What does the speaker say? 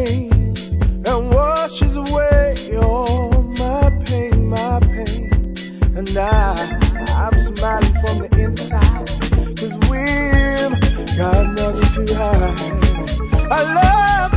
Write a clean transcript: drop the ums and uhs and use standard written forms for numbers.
rain and washes away all my pain, my pain. And I'm smiling from the inside, 'cause we've got nothing to hide. I love